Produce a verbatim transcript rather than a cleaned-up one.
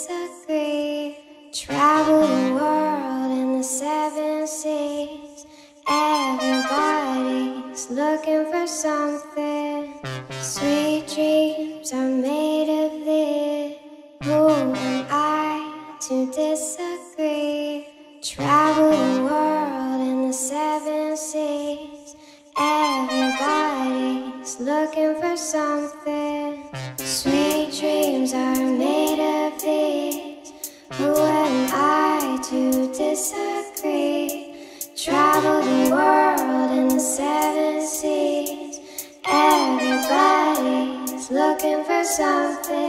disagree. Travel the world in the seven seas. Everybody's looking for something. Sweet dreams are made of this. Who am I to disagree? Travel the world in the seven seas. Everybody's looking for something. Sweet dreams are made of these. Who am I to disagree? Travel the world in the seven seas. Everybody's looking for something.